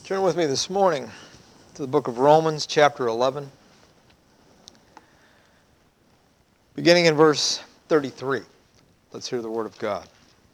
Turn with me this morning to the book of Romans, chapter 11, beginning in verse 33. Let's hear the word of God.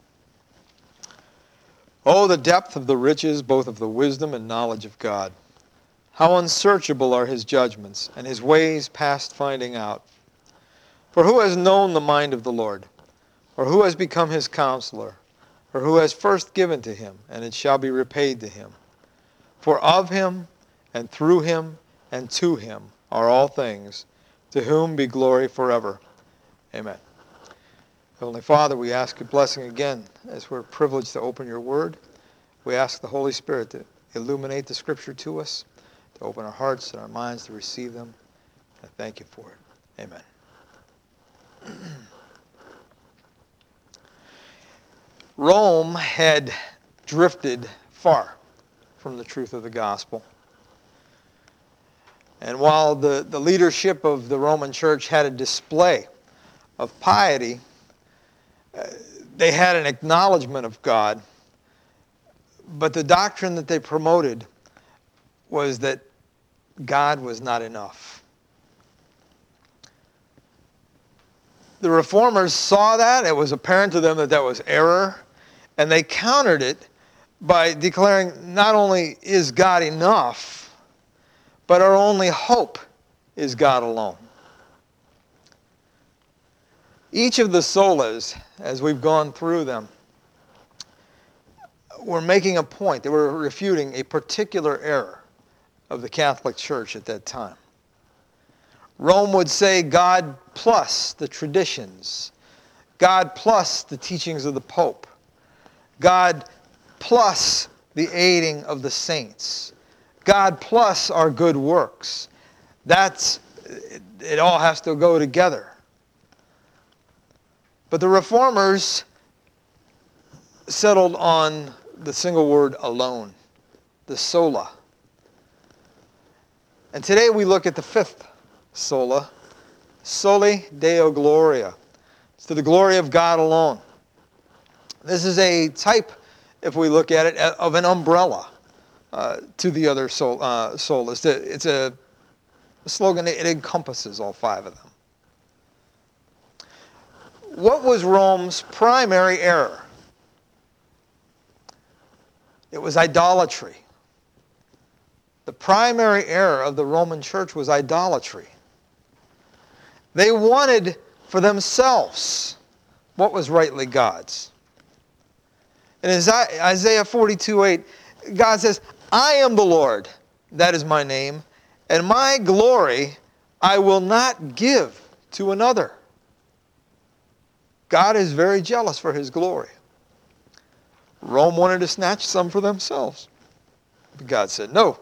Oh, the depth of the riches, both of the wisdom and knowledge of God. How unsearchable are his judgments, and his ways past finding out. For who has known the mind of the Lord? Or who has become his counselor? Or who has first given to him, and it shall be repaid to him? For of him, and through him, and to him are all things, to whom be glory forever. Amen. Heavenly Father, we ask your blessing again as we're privileged to open your word. We ask the Holy Spirit to illuminate the Scripture to us, to open our hearts and our minds to receive them. I thank you for it. Amen. Rome had drifted far from the truth of the gospel. And while the leadership of the Roman church had a display of piety, they had an acknowledgement of God, but the doctrine that they promoted was that God was not enough. The reformers saw that. It was apparent to them that that was error, and they countered it by declaring not only is God enough, but our only hope is God alone. Each of the solas, as we've gone through them, were making a point. They were refuting a particular error of the Catholic Church at that time. Rome would say God plus the traditions, God plus the teachings of the Pope, God plus the aiding of the saints, God plus our good works. It all has to go together. But the reformers settled on the single word alone, the sola. And today we look at the fifth sola, soli Deo Gloria. It's to the glory of God alone. This is a type, if we look at it, of an umbrella to the other solas. It's a slogan, it encompasses all five of them. What was Rome's primary error? It was idolatry. The primary error of the Roman church was idolatry. They wanted for themselves what was rightly God's. In Isaiah 42:8, God says, I am the Lord, that is my name, and my glory I will not give to another. God is very jealous for his glory. Rome wanted to snatch some for themselves. But God said no.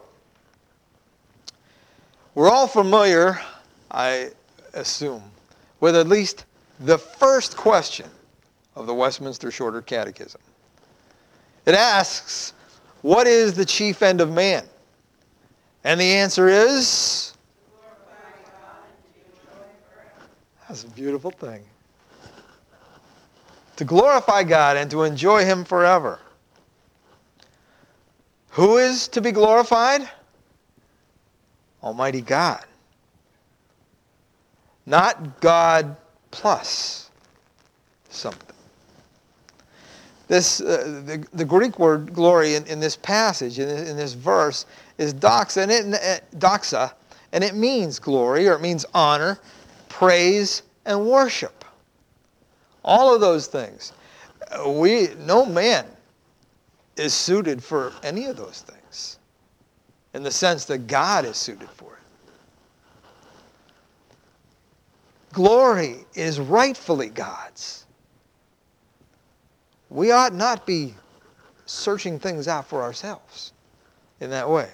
We're all familiar, I assume, with at least the first question of the Westminster Shorter Catechism. It asks, what is the chief end of man? And the answer is? That's a beautiful thing. To glorify God and to enjoy him forever. Who is to be glorified? Almighty God. Not God plus something. The Greek word glory in this passage, in this verse, is doxa, and it means glory, or it means honor, praise, and worship. All of those things. No man is suited for any of those things, in the sense that God is suited for it. Glory is rightfully God's. We ought not be searching things out for ourselves in that way.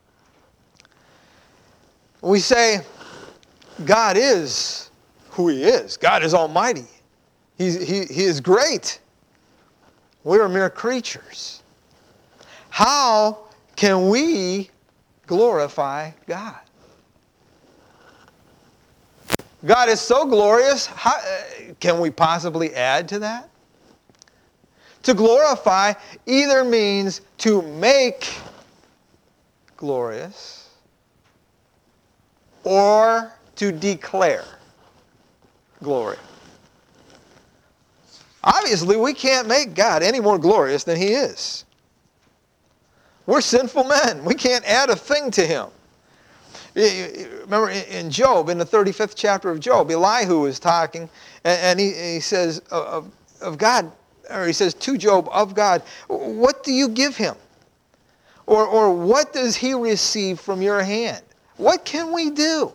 We say God is who he is. God is almighty. He is great. We are mere creatures. How can we glorify God? God is so glorious. How, can we possibly add to that? To glorify either means to make glorious or to declare glory. Obviously, we can't make God any more glorious than He is. We're sinful men. We can't add a thing to Him. Remember in Job, in the 35th chapter of Job, Elihu is talking, and he says of God, or he says to Job of God, what do you give him? Or what does he receive from your hand? What can we do?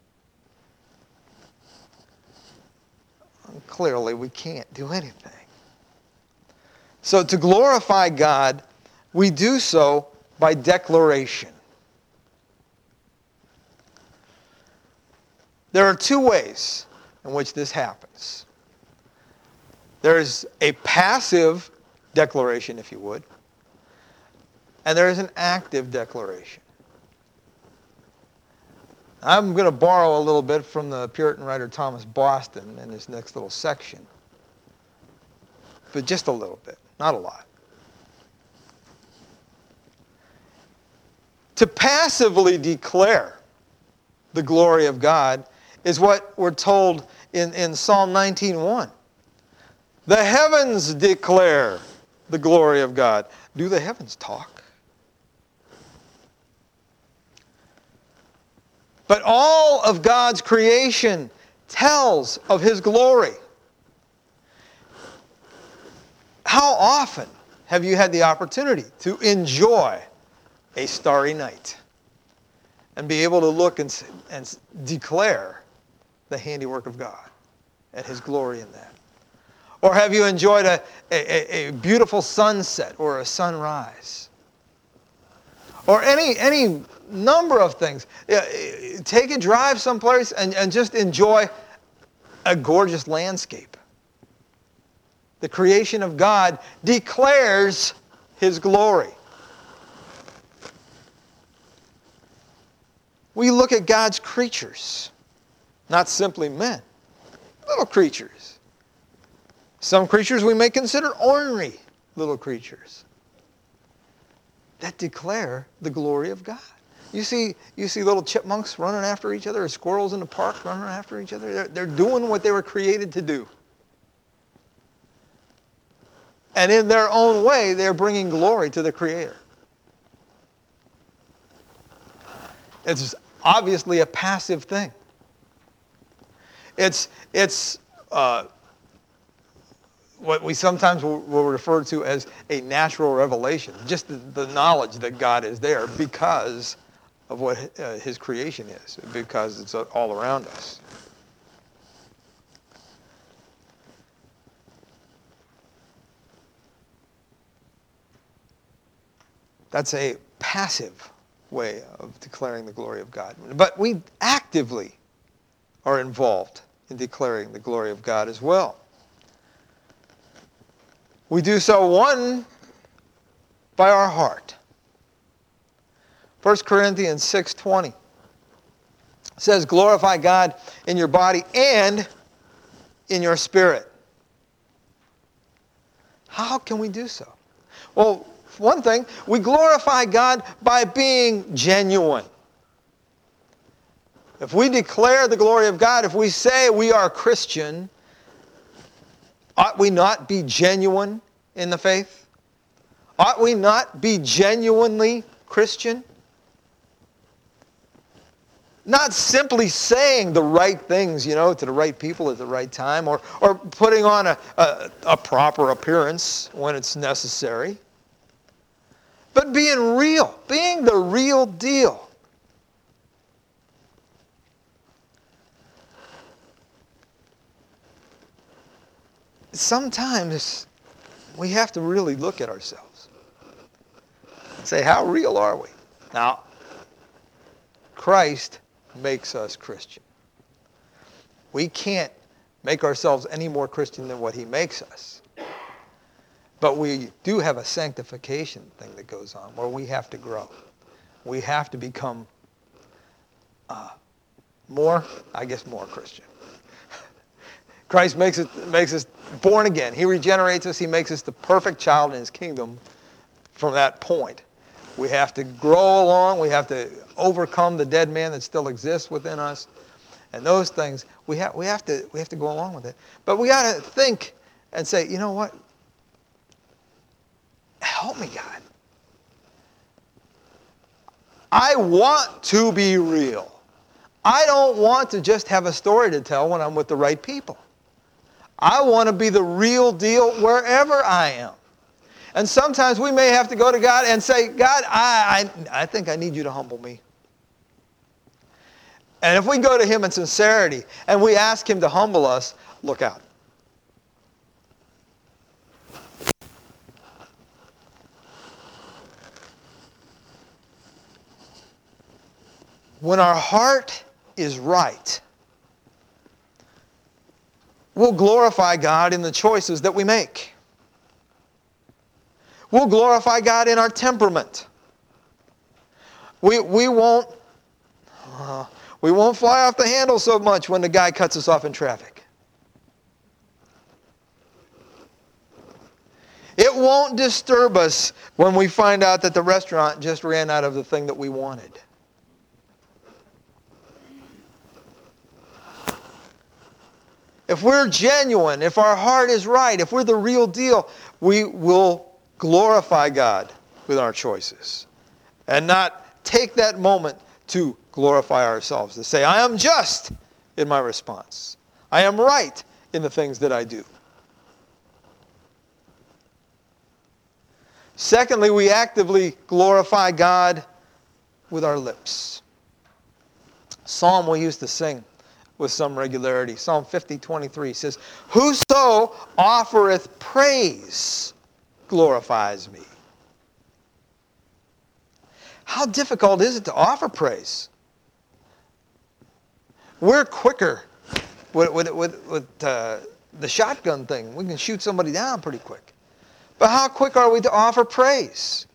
Clearly, we can't do anything. So to glorify God, we do so by declaration. There are two ways in which this happens. There's a passive declaration, if you would, and there is an active declaration. I'm going to borrow a little bit from the Puritan writer Thomas Boston in this next little section, but just a little bit, not a lot. To passively declare the glory of God is what we're told in Psalm 19:1. The heavens declare the glory of God. Do the heavens talk? But all of God's creation tells of His glory. How often have you had the opportunity to enjoy a starry night and be able to look and declare the handiwork of God and His glory in that? Or have you enjoyed a beautiful sunset or a sunrise? Or any number of things. Take a drive someplace and just enjoy a gorgeous landscape. The creation of God declares His glory. We look at God's creatures, not simply men, little creatures. Some creatures we may consider ornery little creatures that declare the glory of God. You see little chipmunks running after each other, or squirrels in the park running after each other. They're doing what they were created to do. And in their own way, they're bringing glory to the Creator. It's obviously a passive thing. It's what we sometimes will refer to as a natural revelation, just the knowledge that God is there because of what His creation is, because it's all around us. That's a passive way of declaring the glory of God. But we actively are involved in declaring the glory of God as well. We do so, one, by our heart. 1 Corinthians 6:20 says, glorify God in your body and in your spirit. How can we do so? Well, one thing, we glorify God by being genuine. If we declare the glory of God, if we say we are Christian, ought we not be genuine in the faith? Ought we not be genuinely Christian? Not simply saying the right things, to the right people at the right time, or putting on a proper appearance when it's necessary. But being real, being the real deal. Sometimes we have to really look at ourselves and say, how real are we? Now, Christ makes us Christian. We can't make ourselves any more Christian than what He makes us. But we do have a sanctification thing that goes on where we have to grow. We have to become more Christian. Christ makes us born again. He regenerates us. He makes us the perfect child in His kingdom from that point. We have to grow along. We have to overcome the dead man that still exists within us. And those things, we have to go along with it. But we got to think and say, you know what? Help me, God. I want to be real. I don't want to just have a story to tell when I'm with the right people. I want to be the real deal wherever I am. And sometimes we may have to go to God and say, God, I think I need you to humble me. And if we go to him in sincerity and we ask him to humble us, look out. When our heart is right, we'll glorify God in the choices that we make. We'll glorify God in our temperament. We won't fly off the handle so much when the guy cuts us off in traffic. It won't disturb us when we find out that the restaurant just ran out of the thing that we wanted. If we're genuine, if our heart is right, if we're the real deal, we will glorify God with our choices and not take that moment to glorify ourselves, to say, I am just in my response. I am right in the things that I do. Secondly, we actively glorify God with our lips. Psalm we used to sing with some regularity. Psalm 50:23 says, whoso offereth praise glorifies me. How difficult is it to offer praise? We're quicker with the shotgun thing. We can shoot somebody down pretty quick. But how quick are we to offer praise?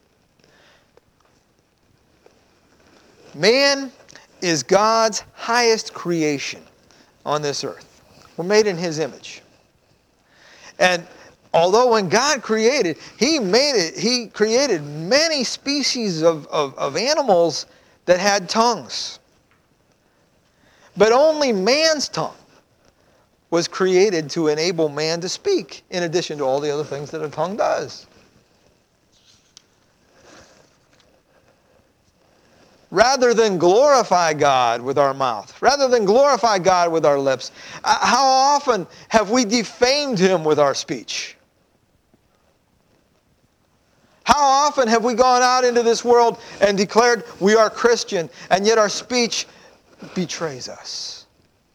Man is God's highest creation on this earth. We're made in his image. And although when God created, he created many species of animals that had tongues. But only man's tongue was created to enable man to speak, in addition to all the other things that a tongue does. Rather than glorify God with our mouth, rather than glorify God with our lips, how often have we defamed him with our speech? How often have we gone out into this world and declared we are Christian, and yet our speech betrays us?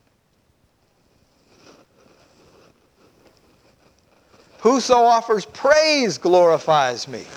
Whoso offers praise glorifies me.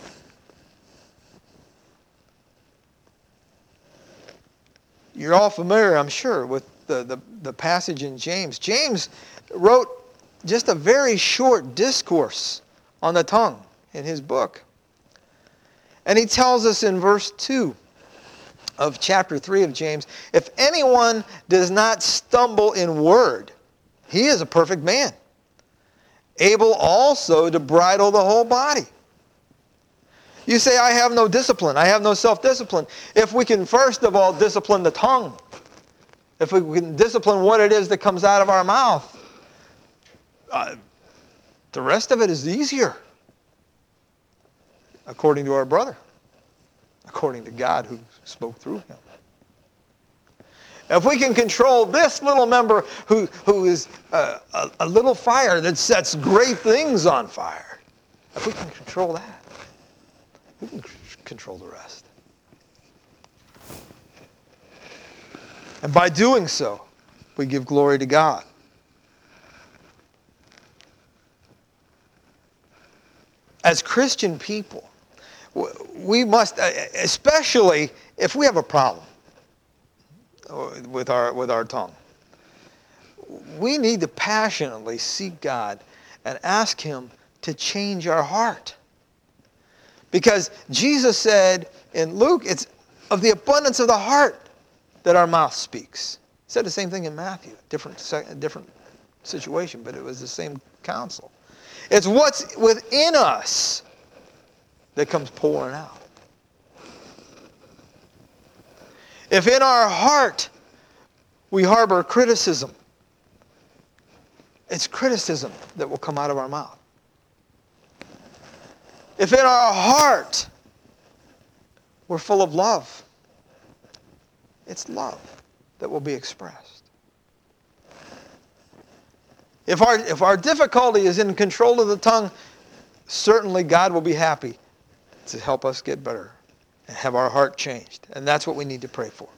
You're all familiar, I'm sure, with the passage in James. James wrote just a very short discourse on the tongue in his book. And he tells us in verse 2 of chapter 3 of James, if anyone does not stumble in word, he is a perfect man, able also to bridle the whole body. You say, I have no discipline. I have no self-discipline. If we can first of all discipline the tongue, if we can discipline what it is that comes out of our mouth, the rest of it is easier. According to our brother. According to God who spoke through him. If we can control this little member who is a little fire that sets great things on fire, if we can control that, we can control the rest. And by doing so, we give glory to God. As Christian people, we must, especially if we have a problem with our tongue, we need to passionately seek God and ask him to change our heart. Because Jesus said in Luke, it's of the abundance of the heart that our mouth speaks. He said the same thing in Matthew, different situation, but it was the same counsel. It's what's within us that comes pouring out. If in our heart we harbor criticism, it's criticism that will come out of our mouth. If in our heart we're full of love, it's love that will be expressed. If our difficulty is in control of the tongue, certainly God will be happy to help us get better and have our heart changed. And that's what we need to pray for.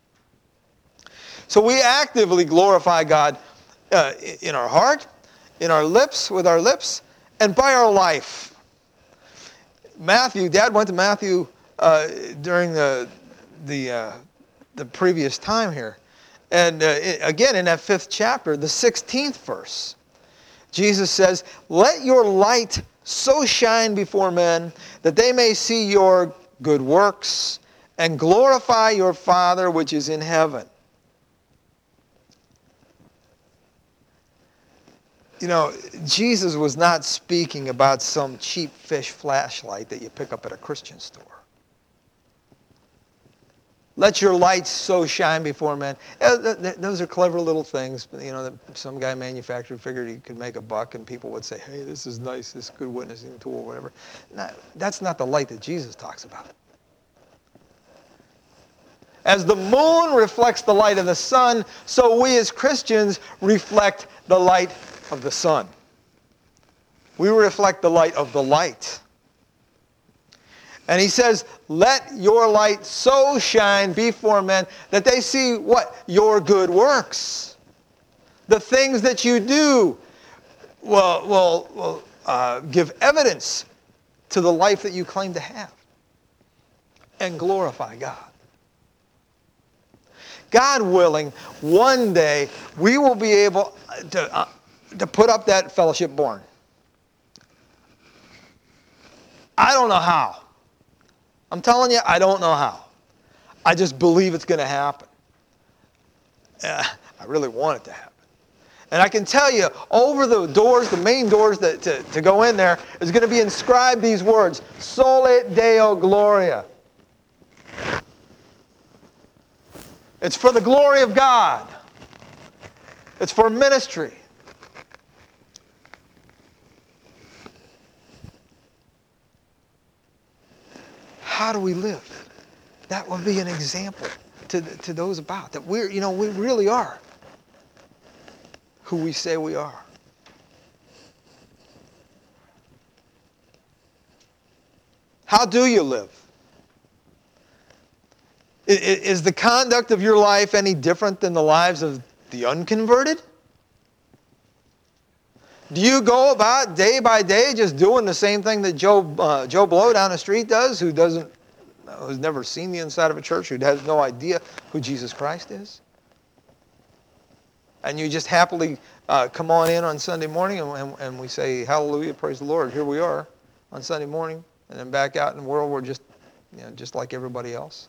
So we actively glorify God in our heart, in our lips, with our lips, and by our life. Dad went to Matthew during the previous time here. And again, in that 5th chapter, the 16th verse, Jesus says, "Let your light so shine before men that they may see your good works and glorify your Father which is in heaven." You know, Jesus was not speaking about some cheap fish flashlight that you pick up at a Christian store. Let your light so shine before men. Those are clever little things, you know, that some guy manufactured, figured he could make a buck, and people would say, hey, this is nice, this is a good witnessing tool, or whatever. No, that's not the light that Jesus talks about. As the moon reflects the light of the sun, so we as Christians reflect the light of the sun. We reflect the light of the light. And he says, let your light so shine before men that they see what? Your good works. The things that you do will give evidence to the life that you claim to have and glorify God. God willing, one day we will be able to put up that fellowship barn. I don't know how. I'm telling you, I don't know how. I just believe it's going to happen. I really want it to happen. And I can tell you, over the doors, the main doors to go in there, is going to be inscribed these words, Soli Deo Gloria. It's for the glory of God. It's for ministry. How do we live? That would be an example to those about. That we really are who we say we are. How do you live? Is the conduct of your life any different than the lives of the unconverted? Do you go about day by day just doing the same thing that Joe Blow down the street does, who's never seen the inside of a church, who has no idea who Jesus Christ is? And you just happily come on in on Sunday morning and we say, hallelujah, praise the Lord. Here we are on Sunday morning, and then back out in the world we're just like everybody else.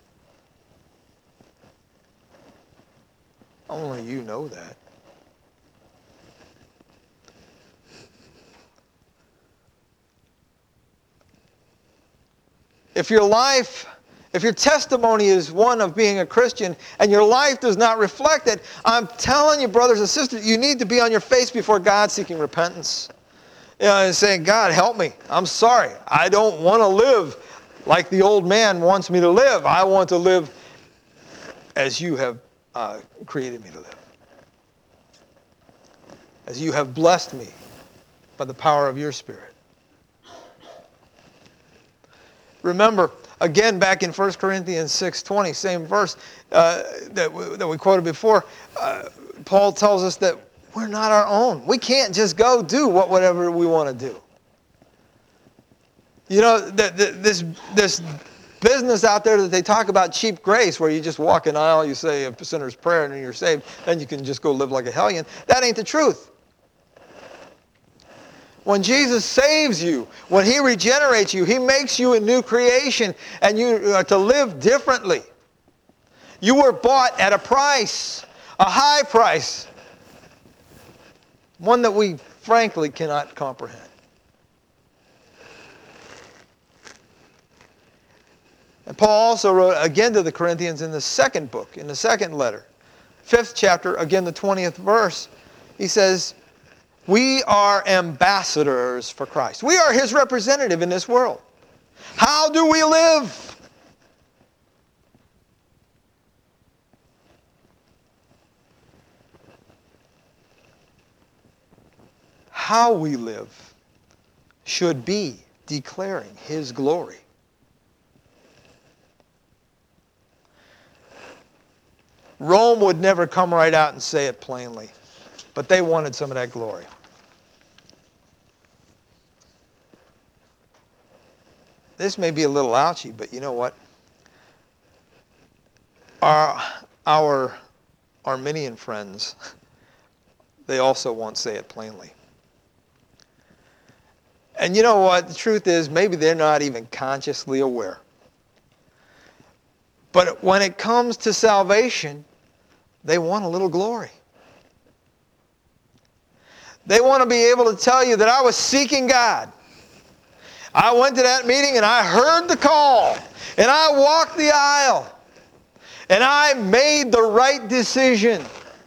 Only you know that. If your testimony is one of being a Christian and your life does not reflect it, I'm telling you, brothers and sisters, you need to be on your face before God seeking repentance. And saying, God, help me. I'm sorry. I don't want to live like the old man wants me to live. I want to live as you have created me to live. As you have blessed me by the power of your Spirit. Remember, again, back in 1 Corinthians 6:20, same verse that we quoted before, Paul tells us that we're not our own. We can't just go do whatever we want to do. You know, this business out there that they talk about, cheap grace, where you just walk an aisle, you say a sinner's prayer, and then you're saved, then you can just go live like a hellion. That ain't the truth. When Jesus saves you, when He regenerates you, He makes you a new creation, and you are to live differently. You were bought at a price, a high price, one that we frankly cannot comprehend. And Paul also wrote again to the Corinthians in the second book, in the second letter, 5th chapter, again the 20th verse. He says, we are ambassadors for Christ. We are his representative in this world. How do we live? How we live should be declaring his glory. Rome would never come right out and say it plainly, but they wanted some of that glory. This may be a little ouchy, but you know what? Our Arminian friends, they also won't say it plainly. And you know what? The truth is, maybe they're not even consciously aware. But when it comes to salvation, they want a little glory. They want to be able to tell you that I was seeking God. I went to that meeting and I heard the call. And I walked the aisle. And I made the right decision.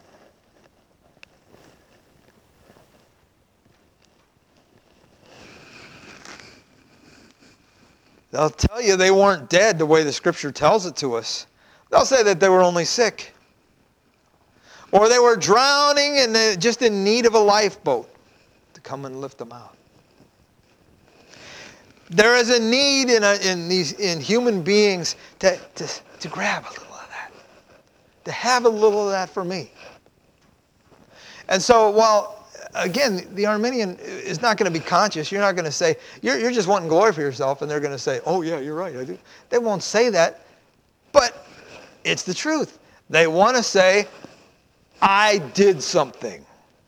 They'll tell you they weren't dead the way the Scripture tells it to us. They'll say that they were only sick. Or they were drowning and just in need of a lifeboat to come and lift them out. There is a need in human beings to grab a little of that. To have a little of that for me. And so while again, the Arminian is not going to be conscious. You're not going to say, you're just wanting glory for yourself, and they're going to say, oh yeah, you're right, I do. They won't say that, but it's the truth. They want to say, I did something.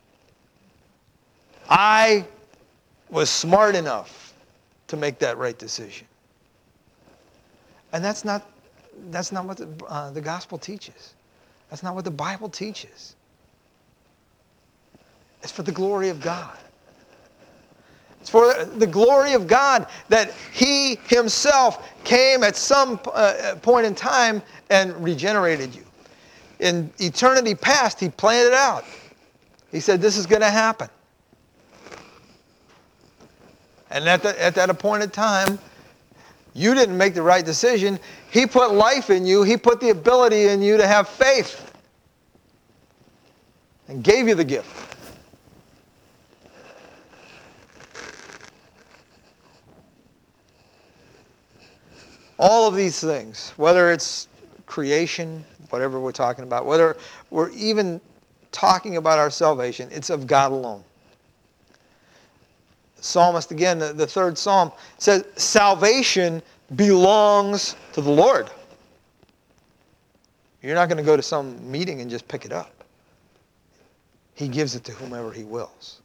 I was smart enough to make that right decision. And that's not what the gospel teaches. That's not what the Bible teaches. It's for the glory of God. It's for the glory of God that he himself came at some point in time and regenerated you. In eternity past, he planned it out. He said, this is going to happen. And at that appointed time, you didn't make the right decision. He put life in you. He put the ability in you to have faith. And gave you the gift. All of these things, whether it's creation, whatever we're talking about, whether we're even talking about our salvation, it's of God alone. The psalmist, again, the third psalm, says, salvation belongs to the Lord. You're not going to go to some meeting and just pick it up. He gives it to whomever he wills.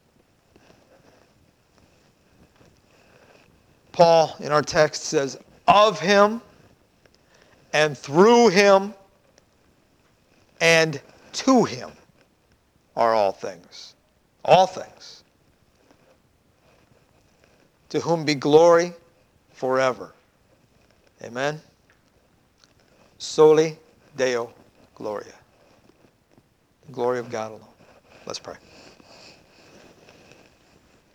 Paul, in our text, says, of him, and through him, and to him are all things. All things. To whom be glory forever. Amen. Soli Deo Gloria. The glory of God alone. Let's pray.